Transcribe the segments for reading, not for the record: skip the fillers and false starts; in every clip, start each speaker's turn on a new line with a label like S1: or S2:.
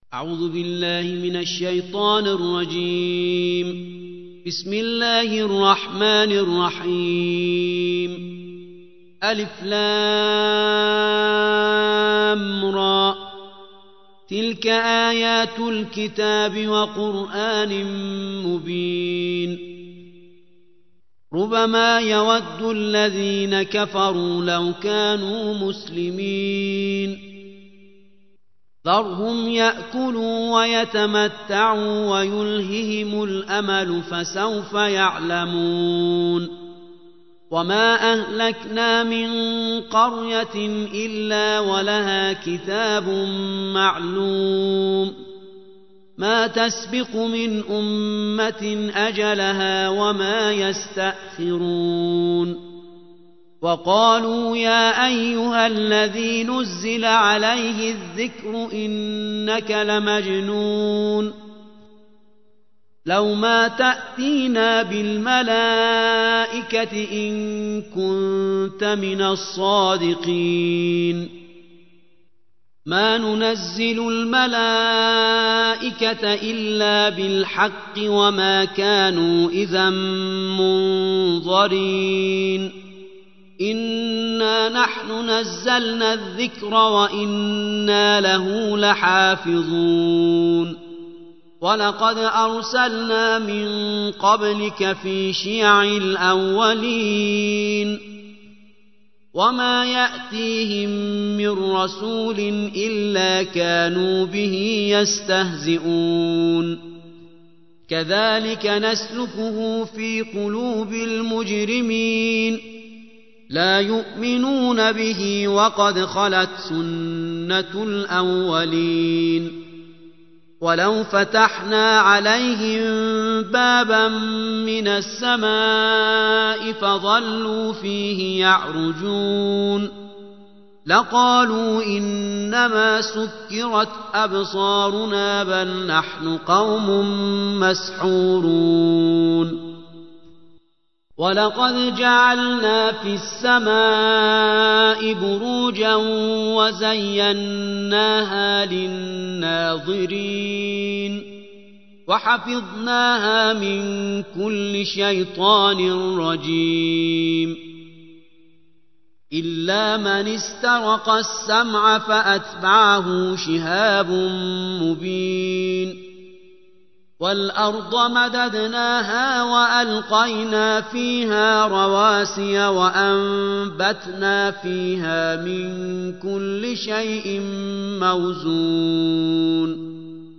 S1: أعوذ بالله من الشيطان الرجيم. بسم الله الرحمن الرحيم. ألف لام را. تلك آيات الكتاب وقرآن مبين. ربما يود الذين كفروا لو كانوا مسلمين. ذرهم يأكلوا ويتمتعوا ويلههم الأمل فسوف يعلمون. وما أهلكنا من قرية إلا ولها كتاب معلوم. ما تسبق من أمة أجلها وما يستأخرون. وقالوا يا أيها الذي نزل عليه الذكر إنك لمجنون. لو ما تأتينا بالملائكة إن كنت من الصادقين. ما ننزل الملائكة إلا بالحق وما كانوا إذا منظرين. إنا نحن نزلنا الذكر وإنا له لحافظون. ولقد أرسلنا من قبلك في شيع الأولين. وما يأتيهم من رسول إلا كانوا به يستهزئون. كذلك نسلكه في قلوب المجرمين. لا يؤمنون به وقد خلت سنة الأولين. ولو فتحنا عليهم بابا من السماء فظلوا فيه يعرجون لقالوا إنما سكرت أبصارنا بل نحن قوم مسحورون. ولقد جعلنا في السماء بروجا وزيناها للناظرين وحفظناها من كل شيطان رجيم. إلا من استرق السمع فأتبعه شهاب مبين. والأرض مددناها وألقينا فيها رواسي وأنبتنا فيها من كل شيء موزون.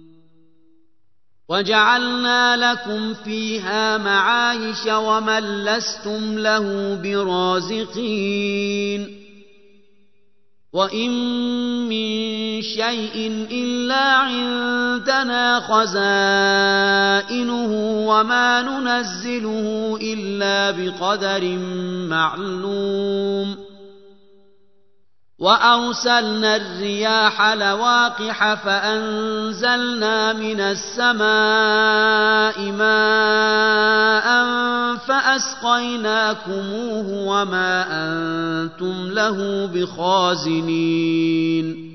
S1: وجعلنا لكم فيها معايش ومن لستم له برازقين. وإن من شيء إلا عندنا خزائنه وما ننزله إلا بقدر معلوم. وأرسلنا الرياح لواقح فأنزلنا من السماء ماء فأسقيناكموه وما أنتم له بخازنين.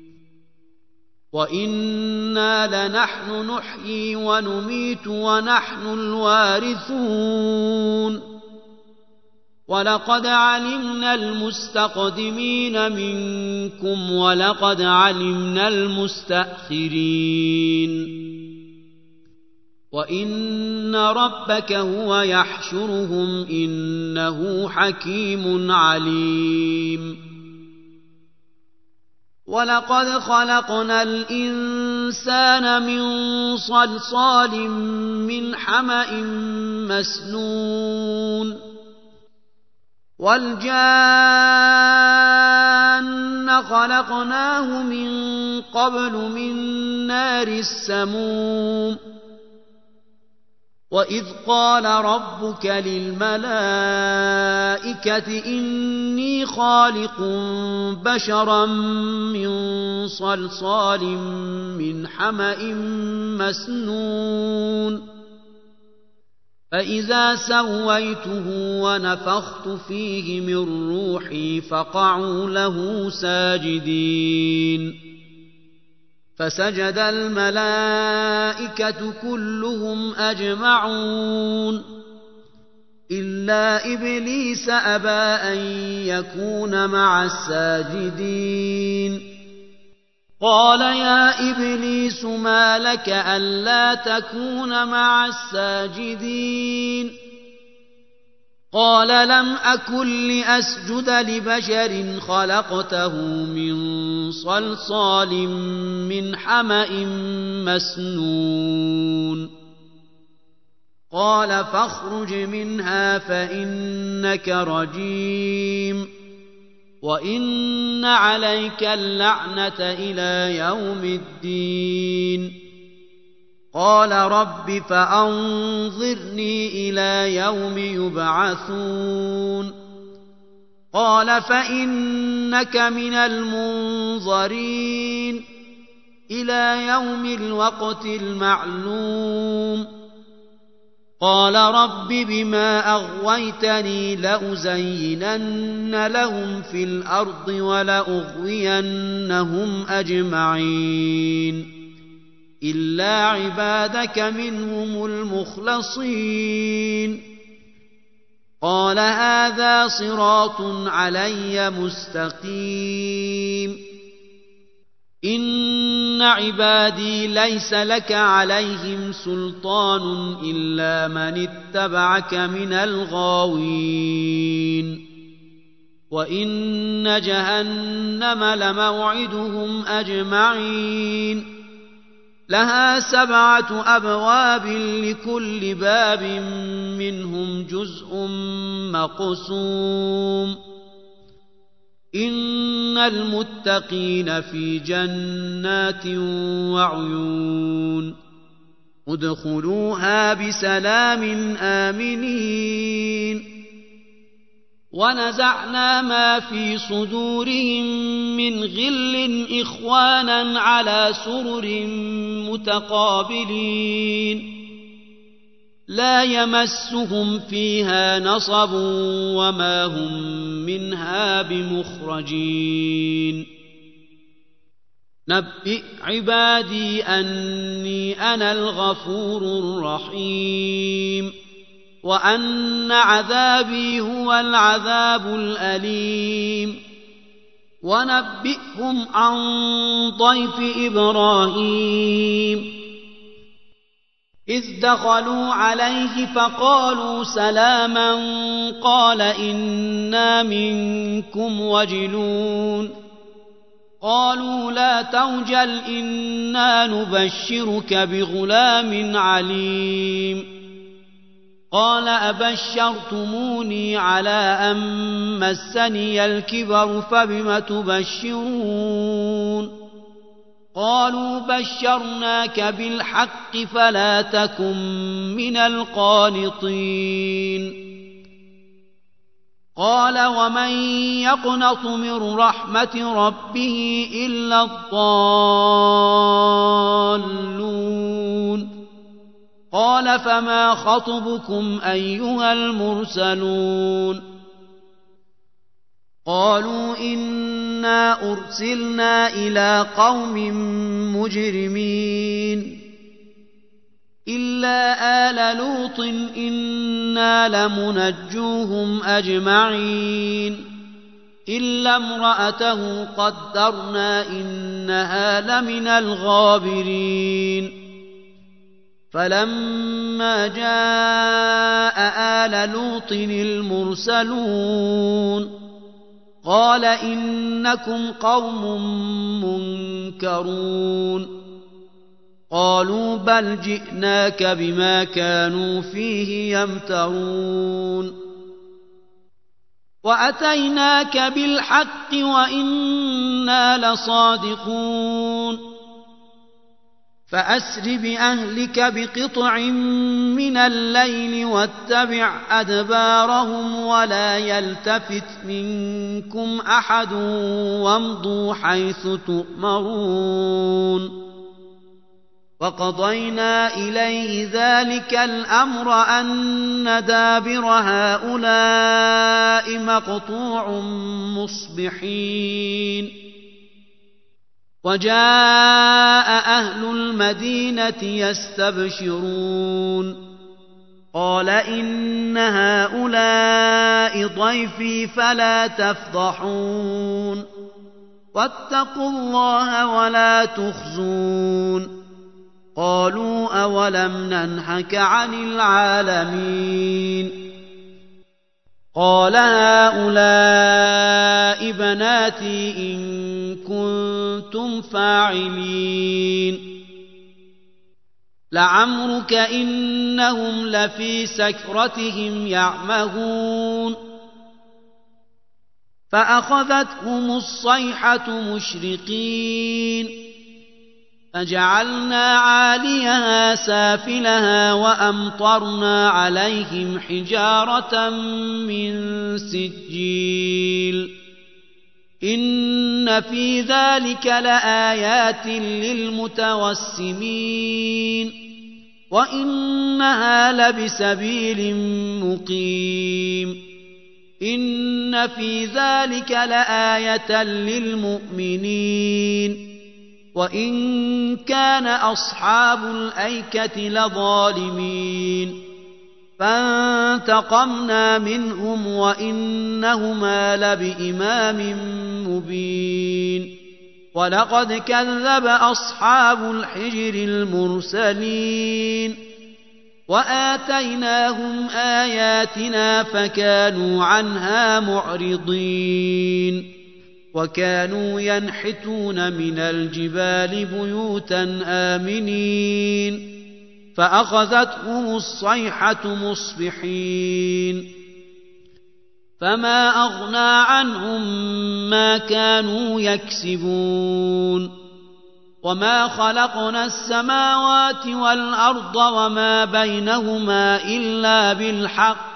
S1: وإنا لنحن نحيي ونميت ونحن الوارثون. ولقد علمنا المستقدمين منكم ولقد علمنا المستأخرين. وإن ربك هو يحشرهم إنه حكيم عليم. ولقد خلقنا الإنسان من صلصال من حمأ مسنون. والجان خلقناه من قبل من نار السموم. وإذ قال ربك للملائكة إني خالق بشرا من صلصال من حمأ مسنون. فإذا سويته ونفخت فيه من روحي فقعوا له ساجدين فسجد الملائكة كلهم أجمعون إلا إبليس أبى أن يكون مع الساجدين قال يا إبليس ما لك ألا تكون مع الساجدين قال لم أكن لأسجد لبشر خلقته من صلصال من حمأ مسنون قال فاخرج منها فإنك رجيم وإن عليك اللعنة إلى يوم الدين قال رب فأنظرني إلى يوم يبعثون قال فإنك من المنظرين إلى يوم الوقت المعلوم قال رب بما أغويتني لأزينن لهم في الأرض ولأغوينهم أجمعين إلا عبادك منهم المخلصين قال هذا صراط علي مستقيم إن عبادي ليس لك عليهم سلطان إلا من اتبعك من الغاوين وإن جهنم لموعدهم أجمعين لها 7 أبواب لكل باب منهم جزء مقسوم إن المتقين في جنات وعيون ادخلوها بسلام آمنين ونزعنا ما في صدورهم من غل إخوانا على سرر متقابلين لا يمسهم فيها نصب وما هم منها بمخرجين نبئ عبادي أني أنا الغفور الرحيم وأن عذابي هو العذاب الأليم ونبئهم عن ضيف إبراهيم إذ دخلوا عليه فقالوا سلاما قال إنا منكم وجلون قالوا لا توجل إنا نبشرك بغلام عليم قال أبشرتموني على أن مسني الكبر فبم تبشرون قالوا بشرناك بالحق فلا تكن من القانطين قال ومن يقنط من رحمة ربه إلا الضالون قال فما خطبكم أيها المرسلون قالوا إنا أرسلنا إلى قوم مجرمين إلا آل لوط إنا لمنجوهم أجمعين إلا امرأته قدرنا إنها لمن الغابرين فلما جاء آل لوط المرسلون قال إنكم قوم منكرون قالوا بل جئناك بما كانوا فيه يمترون وأتيناك بالحق وإنا لصادقون فأسر بأهلك بقطع من الليل واتبع أدبارهم ولا يلتفت منكم أحد وامضوا حيث تؤمرون وقضينا إليه ذلك الأمر أن دابر هؤلاء مقطوع مصبحين وجاء أهل المدينة يستبشرون قال إن هؤلاء ضيفي فلا تفضحون واتقوا الله ولا تخزون قالوا أولم ننهك عن العالمين قال هؤلاء بناتي إن كنتم فاعلين لعمرك إنهم لفي سكرتهم يعمهون فأخذتهم الصيحة مشرقين فجعلنا عاليها سافلها وأمطرنا عليهم حجارة من سجيل إن في ذلك لآيات للمتوسمين وإنها لبسبيل مقيم إن في ذلك لآية للمؤمنين وإن كان أصحاب الأيكة لظالمين فانتقمنا منهم وإنهما لبإمام مبين ولقد كذب أصحاب الحجر المرسلين وآتيناهم آياتنا فكانوا عنها معرضين وكانوا ينحتون من الجبال بيوتا آمنين فأخذتهم الصيحة مصبحين فما أغنى عنهم ما كانوا يكسبون وما خلقنا السماوات والأرض وما بينهما إلا بالحق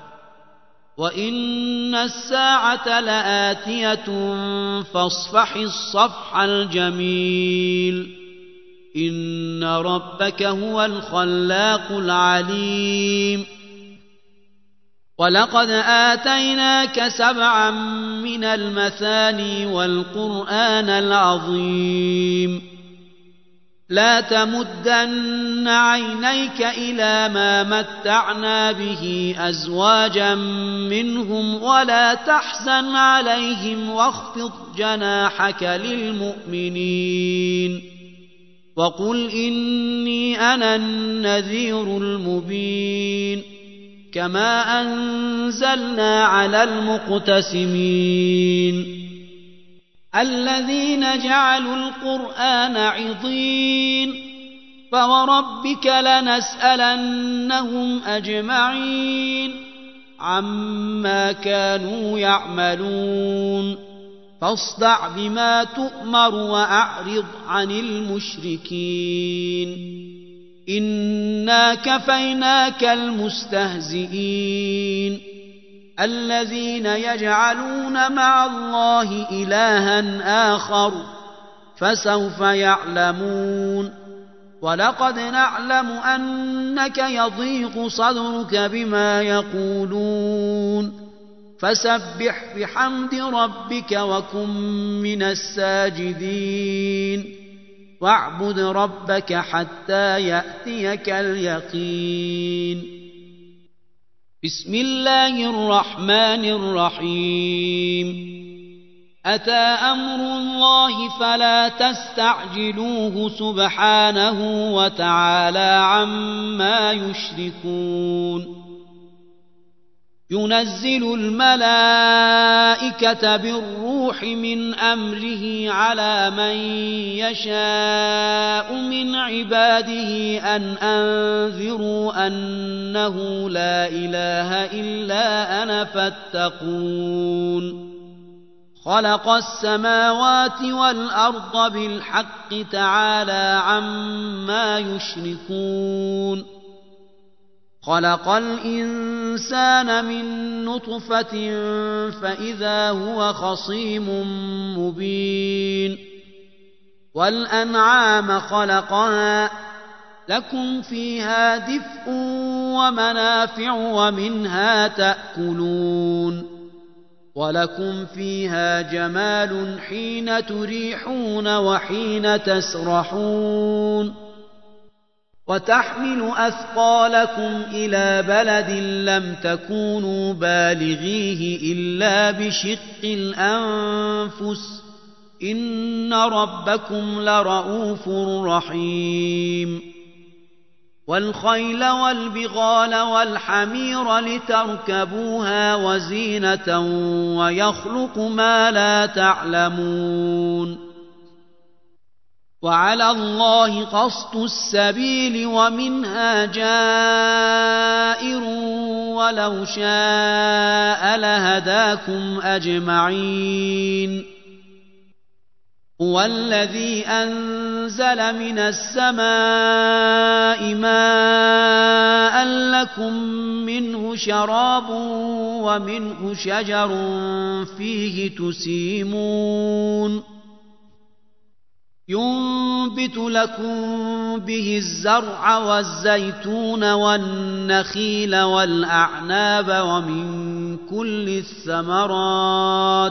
S1: وإن الساعة لآتية فاصفح الصفح الجميل إن ربك هو الخلاق العليم ولقد آتيناك 7 من المثاني والقرآن العظيم لا تمدن عينيك إلى ما متعنا به أزواجا منهم ولا تحزن عليهم واخفض جناحك للمؤمنين وقل إني أنا النذير المبين كما أنزلنا على المقتسمين الذين جعلوا القرآن عضين فوربك لنسألنهم أجمعين عما كانوا يعملون فاصدع بما تؤمر وأعرض عن المشركين إنا كفيناك المستهزئين الذين يجعلون مع الله إلها آخر فسوف يعلمون ولقد نعلم أنك يضيق صدرك بما يقولون فسبح بحمد ربك وكن من الساجدين واعبد ربك حتى يأتيك اليقين بسم الله الرحمن الرحيم أتى أمر الله فلا تستعجلوه سبحانه وتعالى عما يشركون ينزل الملائكة بالروح من أمره على من يشاء من عباده أن أنذروا أنه لا إله إلا أنا فاتقون خلق السماوات والأرض بالحق تعالى عما يشركون خلق الإنسان من نطفة فإذا هو خصيم مبين والأنعام خلقها لكم فيها دفء ومنافع ومنها تأكلون ولكم فيها جمال حين تريحون وحين تسرحون وتحمل أثقالكم إلى بلد لم تكونوا بالغيه إلا بشق الأنفس إن ربكم لرءوف رحيم والخيل والبغال والحمير لتركبوها وزينة ويخلق ما لا تعلمون وعلى الله قصد السبيل ومنها جائر ولو شاء لهداكم أجمعين هو الذي أنزل من السماء ماء لكم منه شراب ومنه شجر فيه تسيمون ينبت لكم به الزرع والزيتون والنخيل والأعناب ومن كل الثمرات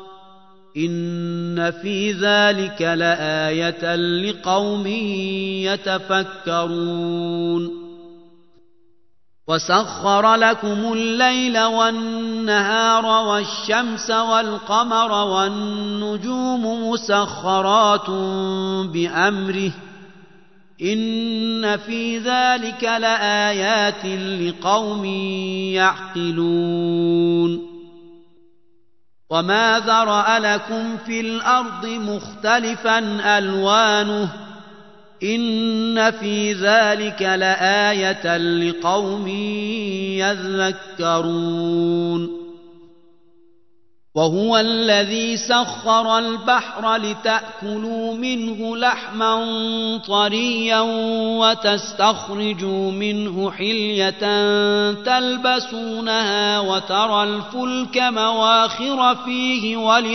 S1: إن في ذلك لآية لقوم يتفكرون وسخر لكم الليل والنهار والشمس والقمر والنجوم مسخرات بأمره إن في ذلك لآيات لقوم يعقلون وما ذرأ لكم في الأرض مختلفا ألوانه إن في ذلك لآية لقوم يذكرون وهو الذي سخر البحر لتأكلوا منه لحما طريا وتستخرجوا منه حلية تلبسونها وترى الفلك مواخر فيه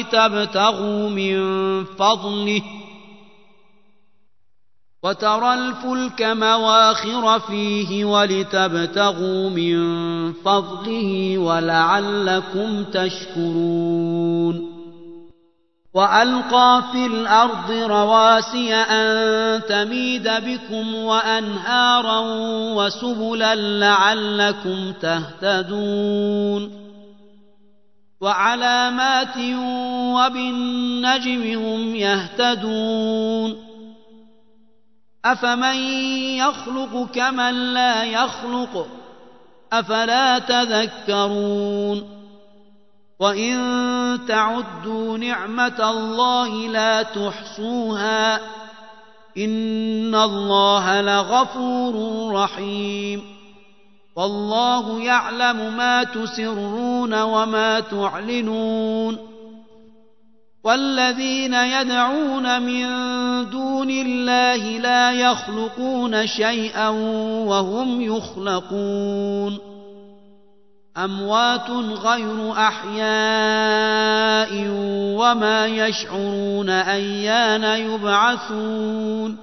S1: ولتبتغوا من فضله ولعلكم تشكرون وألقى في الأرض رواسي أن تميد بكم وأنهارا وسبلا لعلكم تهتدون وعلامات وبالنجم هم يهتدون أفمن يخلق كمن لا يخلق أفلا تذكرون وإن تعدوا نعمة الله لا تحصوها إن الله لغفور رحيم والله يعلم ما تسرون وما تعلنون والذين يدعون من دون الله لا يخلقون شيئا وهم يخلقون أموات غير أحياء وما يشعرون أيان يبعثون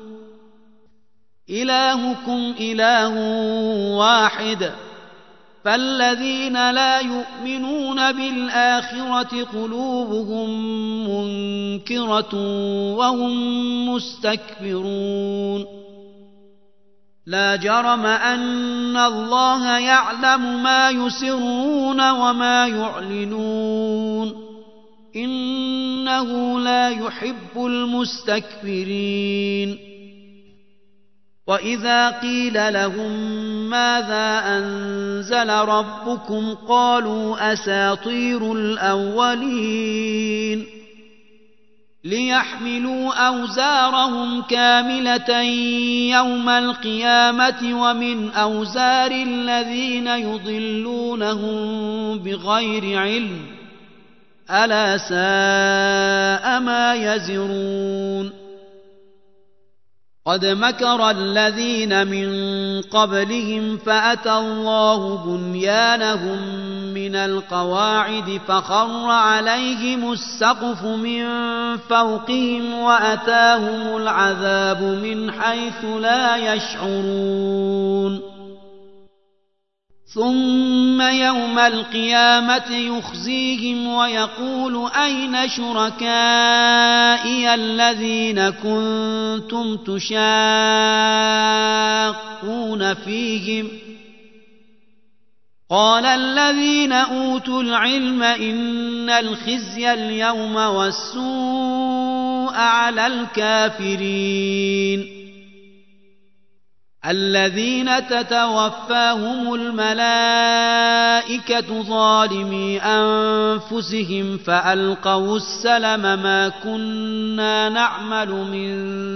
S1: إلهكم إله واحد فالذين لا يؤمنون بالآخرة قلوبهم منكرة وهم مستكبرون لا جرم أن الله يعلم ما يسرون وما يعلنون إنه لا يحب المستكبرين وإذا قيل لهم ماذا أنزل ربكم قالوا أساطير الأولين ليحملوا أوزارهم كاملة يوم القيامة ومن أوزار الذين يضلونهم بغير علم ألا ساء ما يزرون قد مكر الذين من قبلهم فأتى الله بنيانهم من القواعد فخر عليهم السقف من فوقهم وأتاهم العذاب من حيث لا يشعرون ثم يوم القيامة يخزيهم ويقول أين شركائي الذين كنتم تشاقون فيهم قال الذين أوتوا العلم إن الخزي اليوم والسوء على الكافرين الذين تتوفاهم الملائكة ظالمي أنفسهم فألقوا السلم ما كنا نعمل من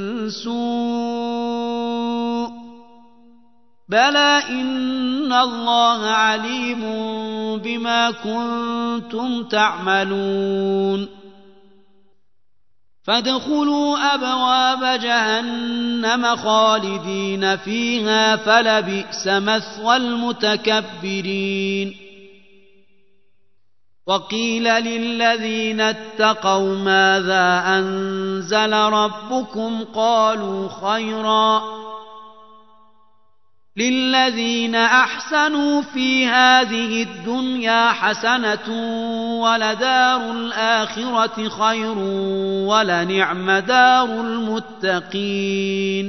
S1: سوء بلى إن الله عليم بما كنتم تعملون فادخلوا أبواب جهنم خالدين فيها فلبئس مثوى المتكبرين وقيل للذين اتقوا ماذا أنزل ربكم قالوا خيرا للذين أحسنوا في هذه الدنيا حسنة ولدار الآخرة خير ولنعم دار المتقين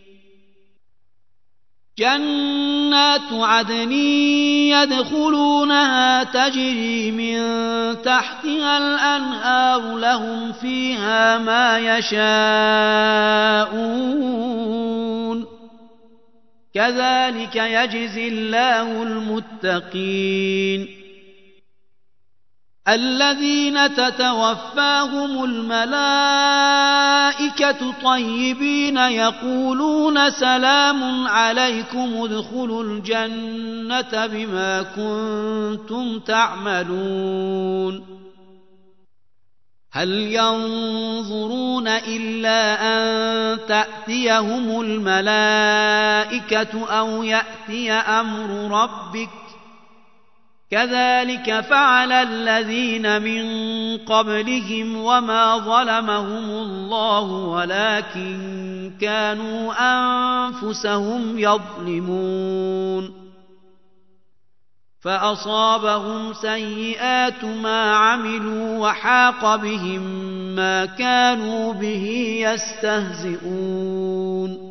S1: جنات عدن يدخلونها تجري من تحتها الأنهار لهم فيها ما يشاءون كذلك يجزي الله المتقين الذين تتوفاهم الملائكة طيبين يقولون سلام عليكم ادخلوا الجنة بما كنتم تعملون هل ينظرون إلا أن تأتيهم الملائكة أو يأتي أمر ربك كذلك فعل الذين من قبلهم وما ظلمهم الله ولكن كانوا أنفسهم يظلمون فأصابهم سيئات ما عملوا وحاق بهم ما كانوا به يستهزئون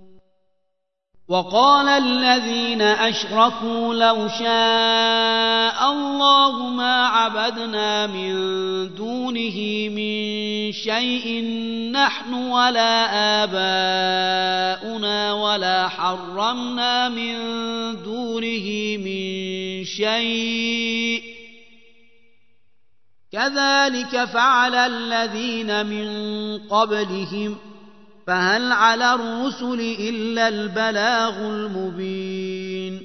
S1: وقال الذين أشركوا لو شاء الله ما عبدنا من دونه من شيء نحن ولا آباؤنا ولا حرمنا من دونه من شيء كذلك فعل الذين من قبلهم فهل على الرسل إلا البلاغ المبين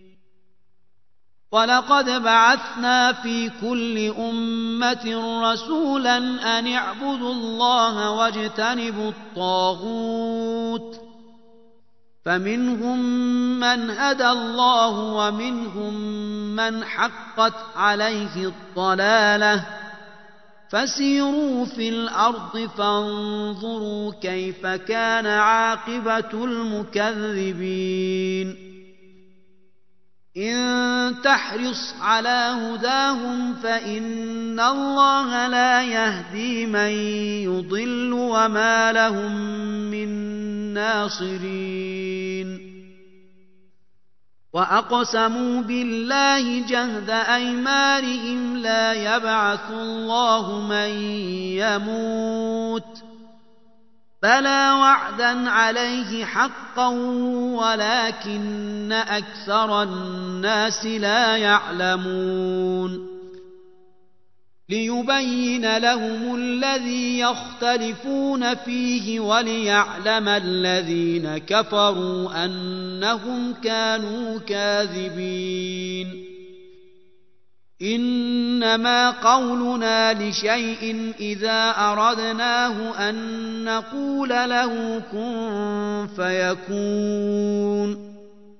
S1: ولقد بعثنا في كل أمة رسولا أن اعبدوا الله واجتنبوا الطاغوت فمنهم من هدى الله ومنهم من حقت عليه الضلالة فسيروا في الأرض فانظروا كيف كان عاقبة المكذبين إن تحرص على هداهم فإن الله لا يهدي من يضل وما لهم من ناصرين وأقسموا بالله جهد أيمانهم لا يبعث الله من يموت بلى وعدا عليه حقا ولكن أكثر الناس لا يعلمون ليبين لهم الذي يختلفون فيه وليعلم الذين كفروا أنهم كانوا كاذبين إنما قولنا لشيء إذا أردناه أن نقول له كن فيكون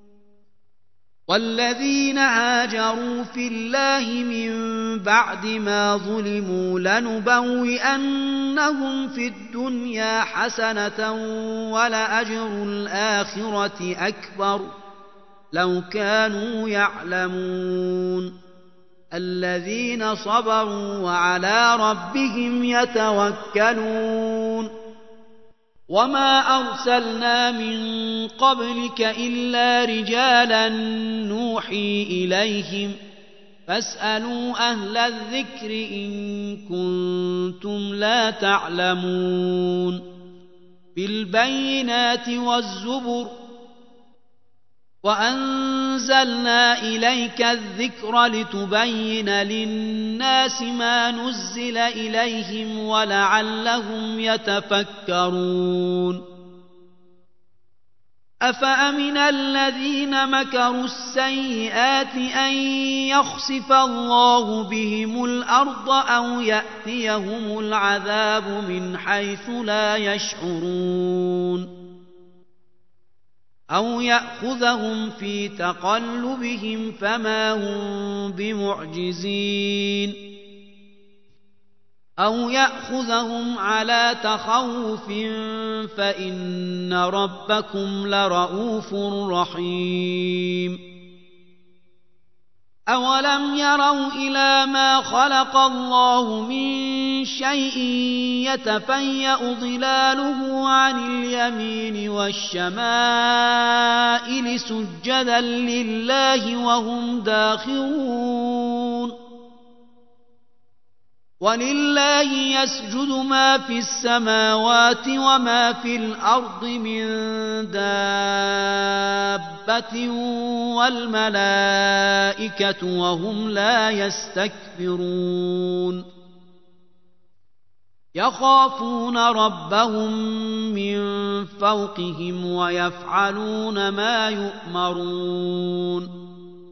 S1: والذين هاجروا في الله من بعد ما ظلموا لنبوئنهم في الدنيا حسنة ولأجر الآخرة أكبر لو كانوا يعلمون الذين صبروا وعلى ربهم يتوكلون وما أرسلنا من قبلك إلا رجالا نوحي إليهم فاسألوا أهل الذكر إن كنتم لا تعلمون بالبينات والزبر وأنزلنا إليك الذكر لتبين للناس ما نزل إليهم ولعلهم يتفكرون أفأمن الذين مكروا السيئات أن يخسف الله بهم الأرض أو يأتيهم العذاب من حيث لا يشعرون أو يأخذهم في تقلبهم فما هم بمعجزين أو يأخذهم على تخوف فإن ربكم لرؤوف رحيم أولم يروا إلى ما خلق الله من شيء يتفيأ ظلاله عن اليمين والشمائل سجدا لله وهم داخرون ولله يسجد ما في السماوات وما في الأرض من دابة والملائكة وهم لا يستكبرون يخافون ربهم من فوقهم ويفعلون ما يؤمرون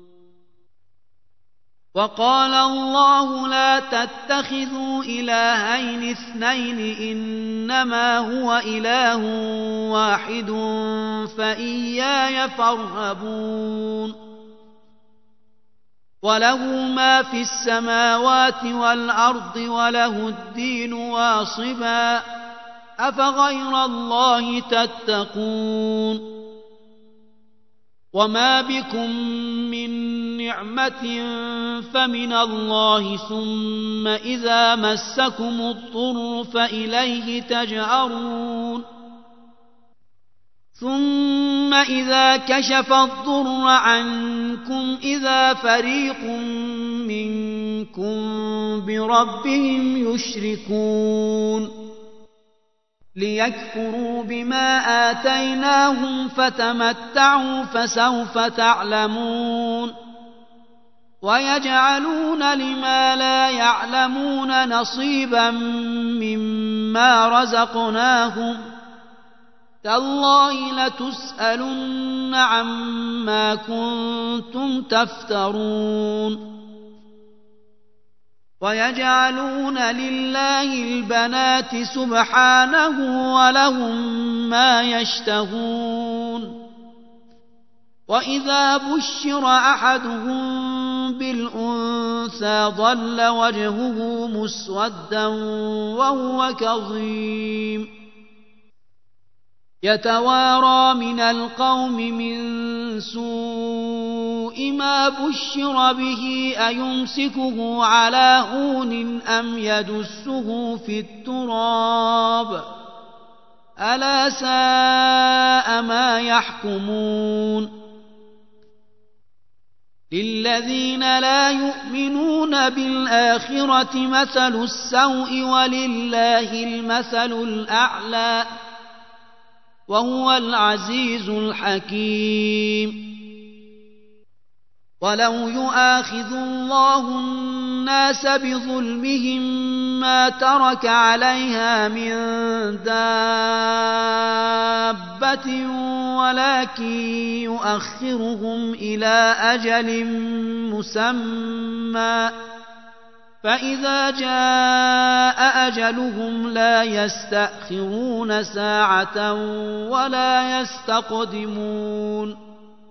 S1: وقال الله لا تتخذوا إلهين اثنين إنما هو إله واحد فإياي فارهبون وله ما في السماوات والأرض وله الدين واصبا أفغير الله تتقون وما بكم من نعمة فمن الله ثم إذا مسكم الضر فإليه تجأرون ثم إذا كشف الضر عنكم إذا فريق منكم بربهم يشركون ليكفروا بما آتيناهم فتمتعوا فسوف تعلمون ويجعلون لما لا يعلمون نصيبا مما رزقناهم تالله لتسألن عما كنتم تفترون ويجعلون لله البنات سبحانه ولهم ما يشتهون وإذا بشر أحدهم بالأنثى ظل وجهه مسودا وهو كظيم يتوارى من القوم من سوء ما بشر به أيمسكه على هون أم يدسه في التراب ألا ساء ما يحكمون للذين لا يؤمنون بالآخرة مثل السوء ولله المثل الأعلى وهو العزيز الحكيم ولو يؤاخذ الله الناس بظلمهم ما ترك عليها من دابة ولكن يؤخرهم إلى أجل مسمى فإذا جاء أجلهم لا يستأخرون ساعة ولا يستقدمون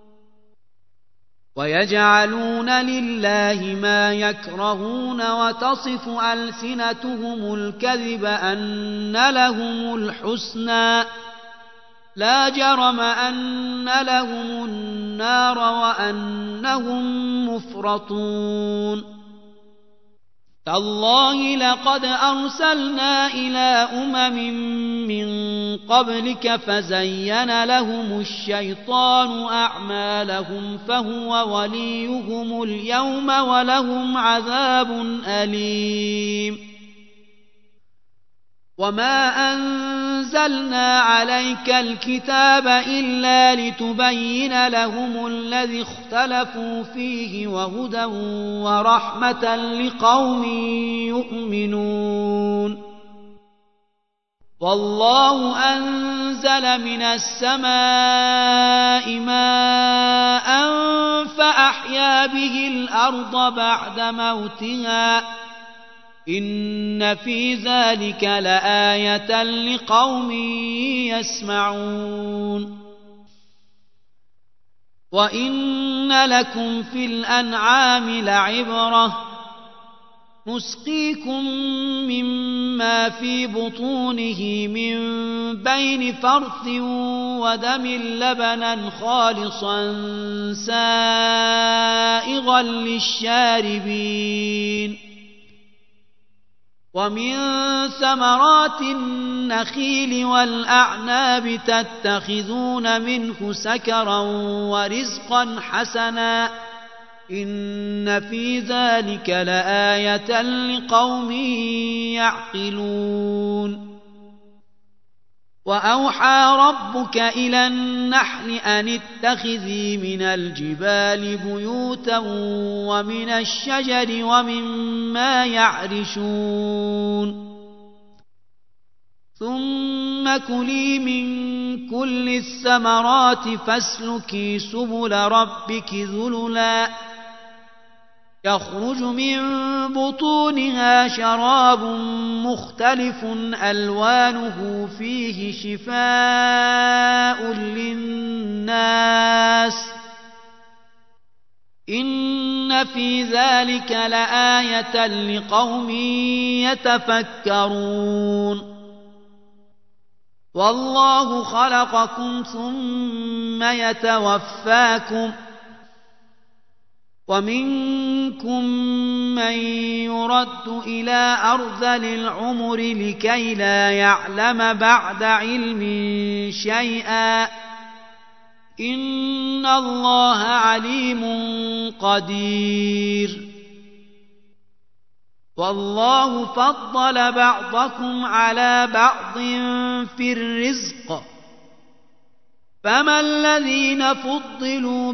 S1: ويجعلون لله ما يكرهون وتصف ألسنتهم الكذب أن لهم الحسنى لا جرم أن لهم النار وأنهم مفرطون تالله لقد أرسلنا إلى من قبلك فزين لهم الشيطان أعمالهم فهو وليهم اليوم ولهم عذاب أليم وما أنزلنا عليك الكتاب إلا لتبين لهم الذي اختلفوا فيه وهدى ورحمة لقوم يؤمنون والله أنزل من السماء ماء فأحيا به الأرض بعد موتها إن في ذلك لآية لقوم يسمعون وإن لكم في الأنعام لعبرة نسقيكم مما في بطونه من بين فرث ودم لبنا خالصا سائغا للشاربين ومن ثمرات النخيل والأعناب تتخذون منه سكرا ورزقا حسنا إن في ذلك لآية لقوم يعقلون وأوحى ربك إلى النحل أن اتخذي من الجبال بيوتا ومن الشجر ومما يعرشون ثم كلي من كل الثمرات فاسلكي سبل ربك ذللا يخرج من بطونها شراب مختلف ألوانه فيه شفاء للناس إن في ذلك لآية لقوم يتفكرون والله خلقكم ثم يتوفاكم ومنكم من يرد إلى أرذل العمر لكي لا يعلم بعد علم شيئا إن الله عليم قدير والله فضل بعضكم على بعض في الرزق فما الذين فضلوا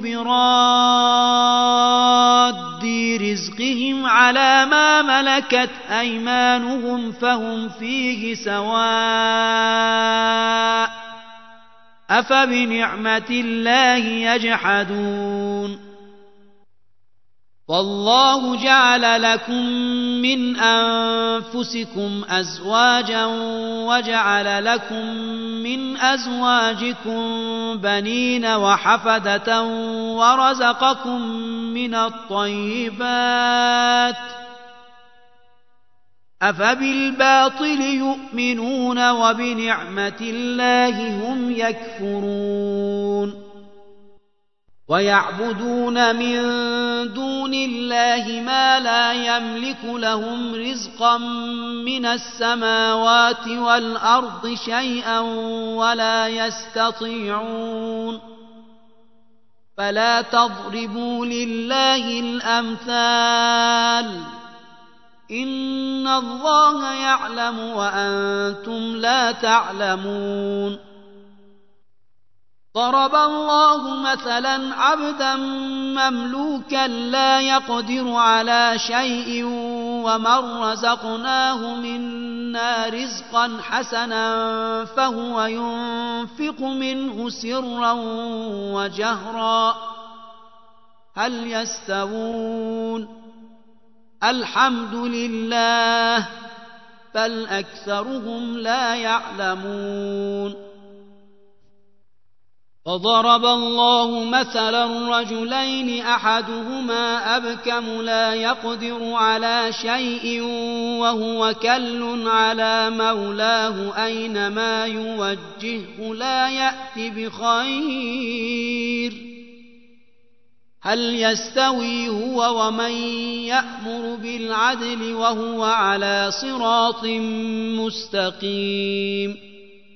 S1: براد رزقهم على ما ملكت أيمانهم فهم فيه سواء أفبنعمة الله يجحدون والله جعل لكم من أنفسكم أزواجا وجعل لكم من أزواجكم بنين وحفدة ورزقكم من الطيبات أفبالباطل يؤمنون وبنعمة الله هم يكفرون ويعبدون من دون الله ما لا يملك لهم رزقا من السماوات والأرض شيئا ولا يستطيعون فلا تضربوا لله الأمثال إن الله يعلم وأنتم لا تعلمون ضرب الله مثلا عبدا مملوكا لا يقدر على شيء ومن رزقناه منا رزقا حسنا فهو ينفق منه سرا وجهرا هل يستوون الحمد لله بل أكثرهم لا يعلمون وضرب الله مثلا رجلين أحدهما أبكم لا يقدر على شيء وهو كل على مولاه أينما يوجهه لا يأت بخير هل يستوي هو ومن يأمر بالعدل وهو على صراط مستقيم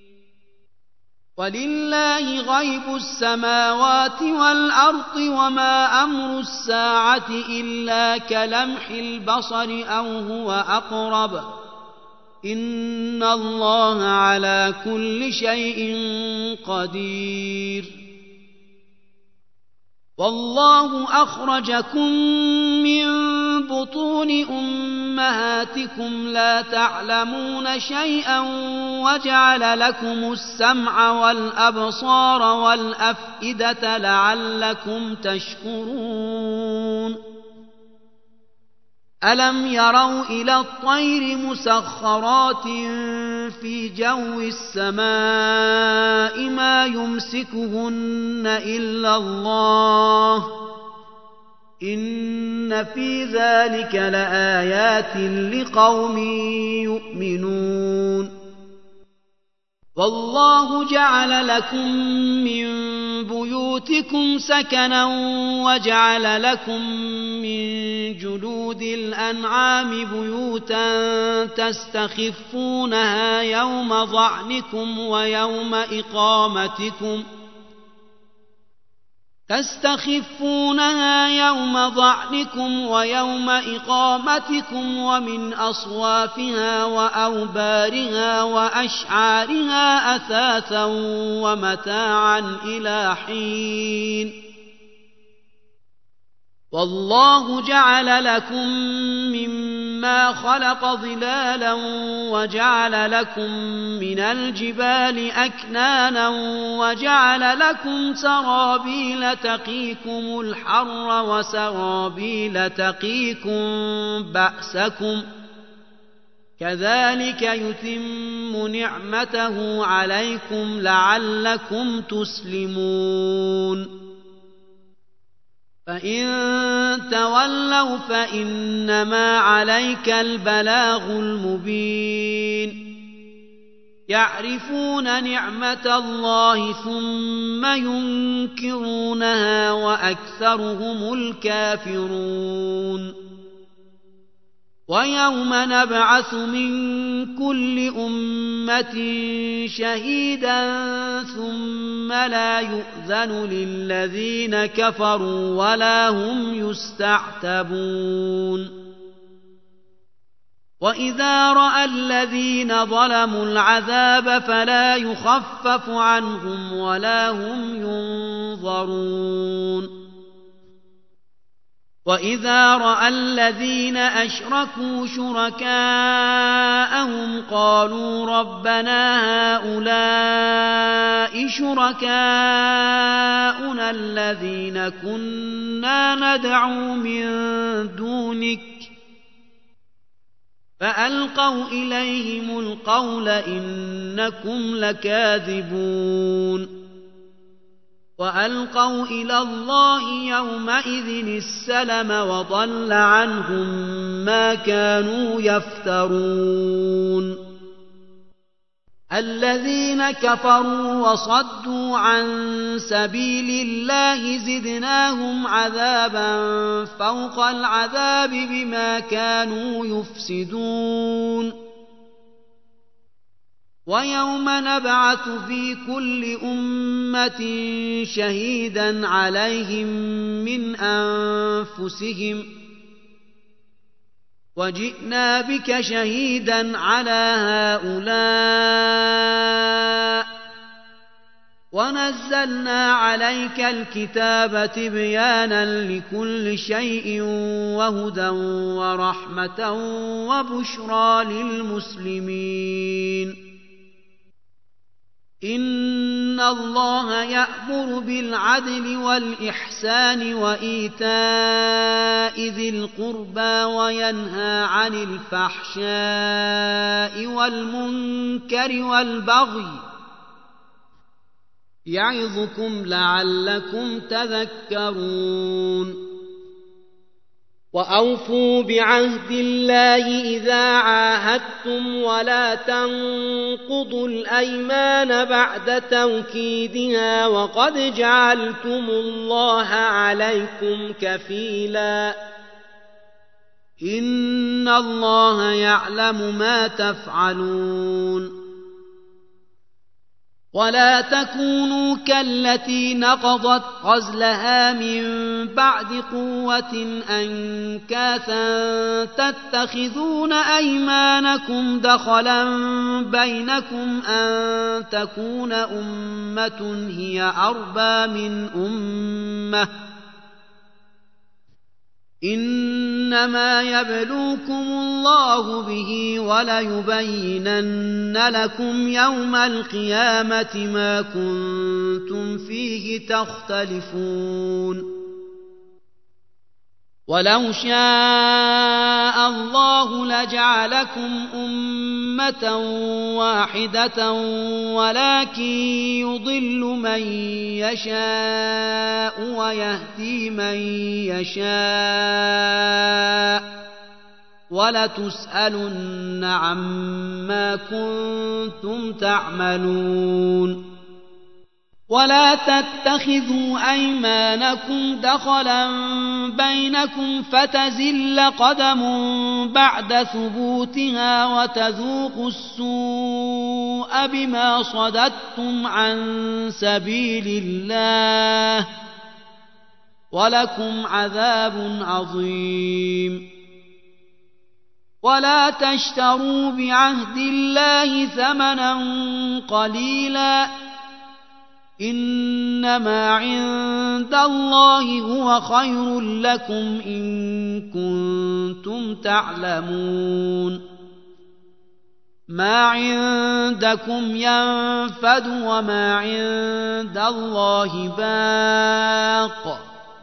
S1: ولله غيب السماوات والأرض وما أمر الساعة إلا كلمح البصر أو هو أقرب إن الله على كل شيء قدير والله أخرجكم من بطون أمهاتكم لا تعلمون شيئا وجعل لكم السمع والأبصار والأفئدة لعلكم تشكرون ألم يروا إلى الطير مسخرات في جو السماء ما يمسكهن إلا الله إن في ذلك لآيات لقوم يؤمنون والله جعل لكم من بيوتكم سكنا وجعل لكم من جلود الأنعام بيوتا تستخفونها يوم ظعنكم ويوم إقامتكم ومن أصوافها وأوبارها وأشعارها أثاثا ومتاعا إلى حين والله جعل لكم مما خلق ظلالا وجعل لكم من الجبال أكنانا وجعل لكم سرابيل تقيكم الحر وسرابيل تقيكم بأسكم كذلك يتم نعمته عليكم لعلكم تسلمون فإن تولوا فإنما عليك البلاغ المبين يعرفون نعمة الله ثم ينكرونها وأكثرهم الكافرون ويوم نبعث من كل أمة شهيدا ثم لا يؤذن للذين كفروا ولا هم يستعتبون وإذا رأى الذين ظلموا العذاب فلا يخفف عنهم ولا هم ينظرون وإذا رأى الذين أشركوا شركاءهم قالوا ربنا هؤلاء شركاؤنا الذين كنا ندعو من دونك فألقوا إليهم القول إنكم لكاذبون وألقوا إلى الله يومئذ السلم وضل عنهم ما كانوا يفترون الذين كفروا وصدوا عن سبيل الله زدناهم عذابا فوق العذاب بما كانوا يفسدون ويوم نبعث في كل أمة شهيدا عليهم من أنفسهم وجئنا بك شهيدا على هؤلاء ونزلنا عليك الكتاب تبيانا لكل شيء وهدى ورحمة وبشرى للمسلمين إن الله يأمر بالعدل والإحسان وإيتاء ذي القربى وينهى عن الفحشاء والمنكر والبغي يعظكم لعلكم تذكرون وأوفوا بعهد الله إذا عاهدتم ولا تنقضوا الأيمان بعد توكيدها وقد جعلتم الله عليكم كفيلا إن الله يعلم ما تفعلون ولا تكونوا كالتي نقضت غزلها من بعد قوة أنكاثا تتخذون أيمانكم دخلا بينكم أن تكون أمة هي أربى من أمة إنما يبلوكم الله به وليبينن لكم يوم القيامة ما كنتم فيه تختلفون ولو شاء الله لجعلكم أمة واحدة ولكن يضل من يشاء ويهدي من يشاء ولتسألن عما كنتم تعملون ولا تتخذوا أيمانكم دخلا بينكم فتزل قدم بعد ثبوتها وتذوقوا السوء بما صددتم عن سبيل الله ولكم عذاب عظيم ولا تشتروا بعهد الله ثمنا قليلا إنما عند الله هو خير لكم إن كنتم تعلمون ما عندكم ينفد وما عند الله باق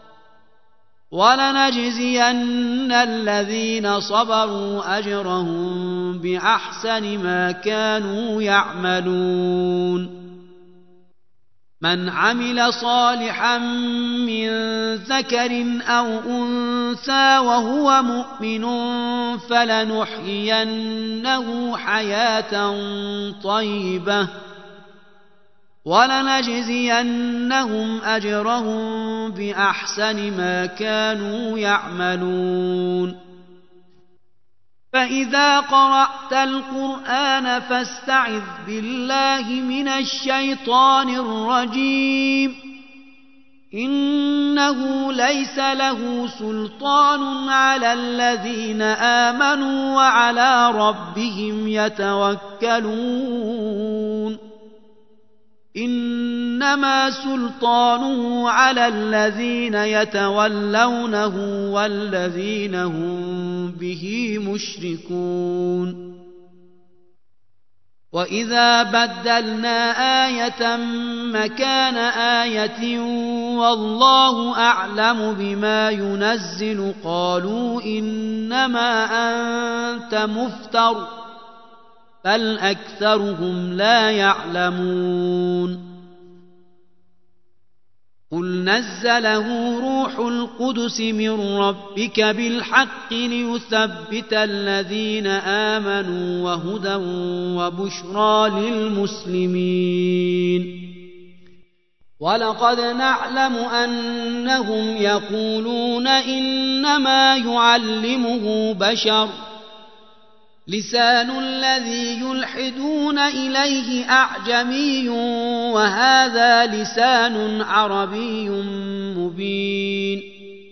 S1: ولنجزين الذين صبروا أجرهم بأحسن ما كانوا يعملون من عمل صالحا من ذكر أو أنثى وهو مؤمن فلنحيينه حياة طيبة ولنجزينهم أجرهم بأحسن ما كانوا يعملون فإذا قرأت القرآن فاستعذ بالله من الشيطان الرجيم إنه ليس له سلطان على الذين آمنوا وعلى ربهم يتوكلون إنما سلطانه على الذين يتولونه والذين هم به مشركون وإذا بدلنا آية مكان آية والله أعلم بما ينزل قالوا إنما أنت مفتر بل أكثرهم لا يعلمون قل نزله روح القدس من ربك بالحق ليثبت الذين آمنوا وهدى وبشرى للمسلمين ولقد نعلم أنهم يقولون إنما يعلمه بشر لسان الذي يلحدون إليه أعجمي وهذا لسان عربي مبين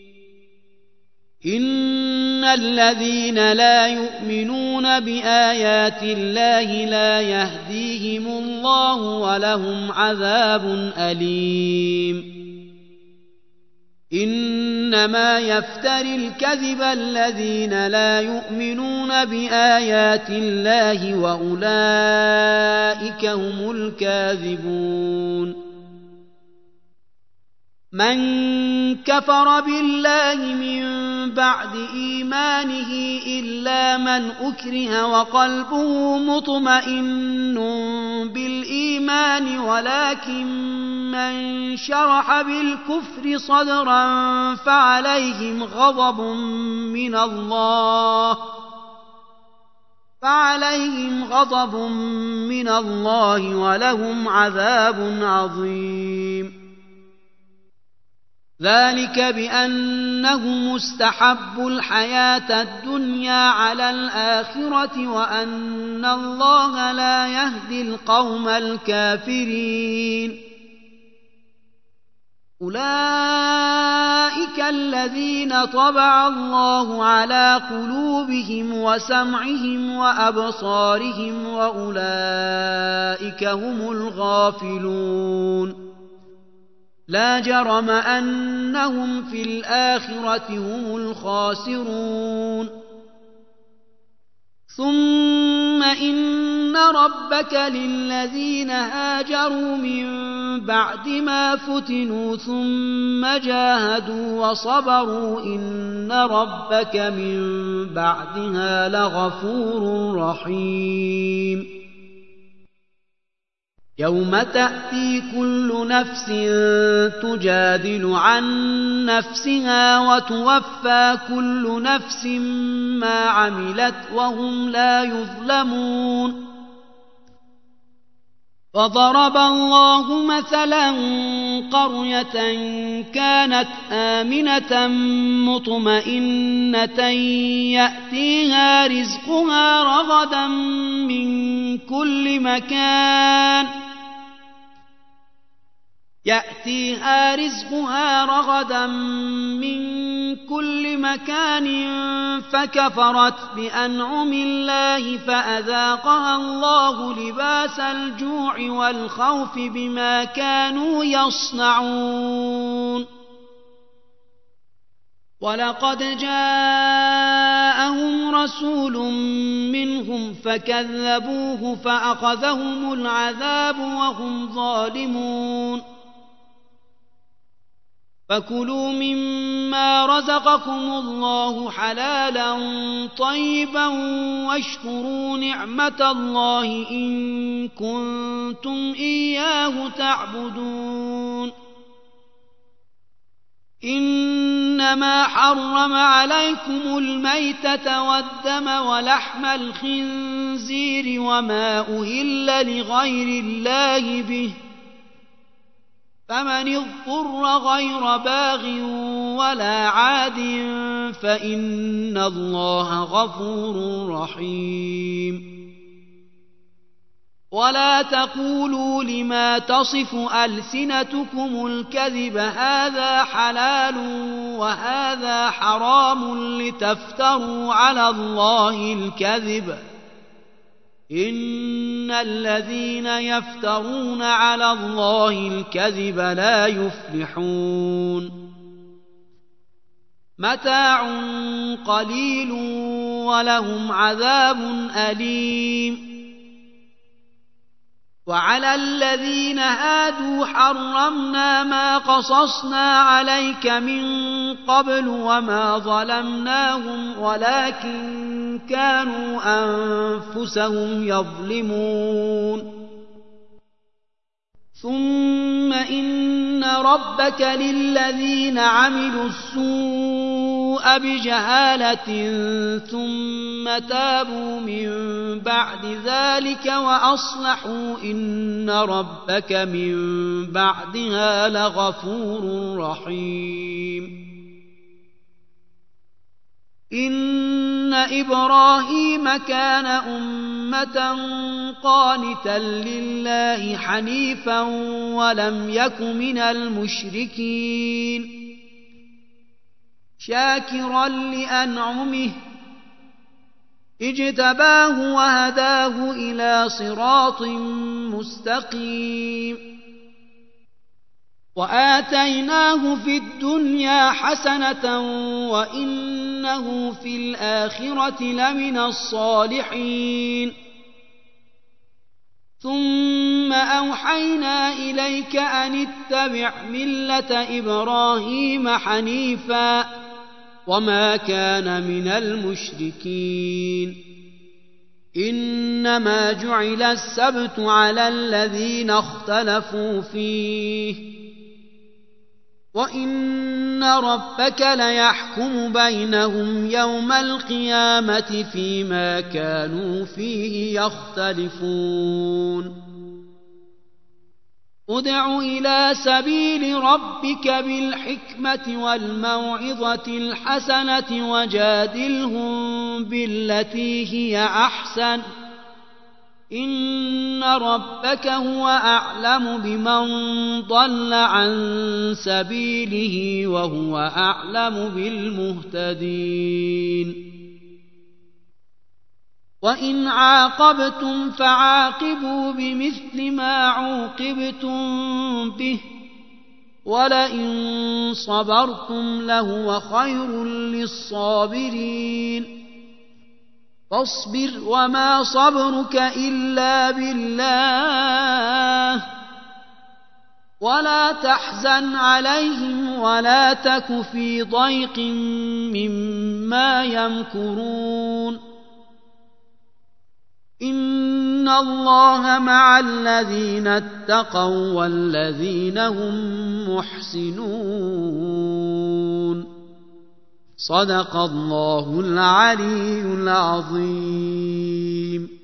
S1: إن الذين لا يؤمنون بآيات الله لا يهديهم الله ولهم عذاب أليم إنما يفتري الكذب الذين لا يؤمنون بآيات الله وأولئك هم الكاذبون من كفر بالله من بعد إيمانه إلا من أكره وقلبه مطمئن بالإيمان ولكن من شرح بالكفر صدرا فعليهم غضب من الله ولهم عذاب عظيم. ذلك بأنهم استحبوا الحياة الدنيا على الآخرة وأن الله لا يهدي القوم الكافرين. أولئك الذين طبع الله على قلوبهم وسمعهم وأبصارهم وأولئك هم الغافلون. لا جرم أنهم في الآخرة هم الخاسرون. ثم إن ربك للذين هاجروا من بعد ما فتنوا ثم جاهدوا وصبروا إن ربك من بعدها لغفور رحيم. يوم تأتي كل نفس تجادل عن نفسها وتوفى كل نفس ما عملت وهم لا يظلمون. فضرب الله مثلا قرية كانت آمنة مطمئنة يأتيها رزقها رغدا من كل مكان فكفرت بأنعم الله فأذاقها الله لباس الجوع والخوف بما كانوا يصنعون. ولقد جاءهم رسول منهم فكذبوه فأخذهم العذاب وهم ظالمون. فكلوا مما رزقكم الله حلالا طيبا واشكروا نعمة الله إن كنتم إياه تعبدون. إنما حرم عليكم الميتة والدم ولحم الخنزير وما أهل لغير الله به فمن اضطر غير باغ ولا عاد فإن الله غفور رحيم. ولا تقولوا لما تصف ألسنتكم الكذب هذا حلال وهذا حرام لتفتروا على الله الكذب إن الذين يفترون على الله الكذب لا يفلحون. متاع قليل ولهم عذاب أليم. وعلى الذين هادوا حرمنا ما قصصنا عليك من قبل وما ظلمناهم ولكن كانوا أنفسهم يظلمون. ثم إن ربك للذين عملوا السوء بجهالة ثم تابوا من بعد ذلك وأصلحوا إن ربك من بعدها لغفور رحيم. إن إبراهيم كان أمة قانتا لله حنيفا ولم يك من المشركين شاكرا لأنعمه اجتباه وهداه إلى صراط مستقيم. وآتيناه في الدنيا حسنة وإنه في الآخرة لمن الصالحين. ثم أوحينا إليك أن اتبع ملة إبراهيم حنيفا وما كان من المشركين إنما جعل السبت على الذين اختلفوا فيه وإن ربك ليحكم بينهم يوم القيامة فيما كانوا فيه يختلفون ادع إلى سبيل ربك بالحكمة والموعظة الحسنة وجادلهم بالتي هي أحسن إن ربك هو أعلم بمن ضل عن سبيله وهو أعلم بالمهتدين وإن عاقبتم فعاقبوا بمثل ما عوقبتم به ولئن صبرتم لهو خير للصابرين فاصبر وما صبرك إلا بالله ولا تحزن عليهم ولا تك في ضيق مما يمكرون إن الله مع الذين اتقوا والذين هم محسنون صدق الله العلي العظيم.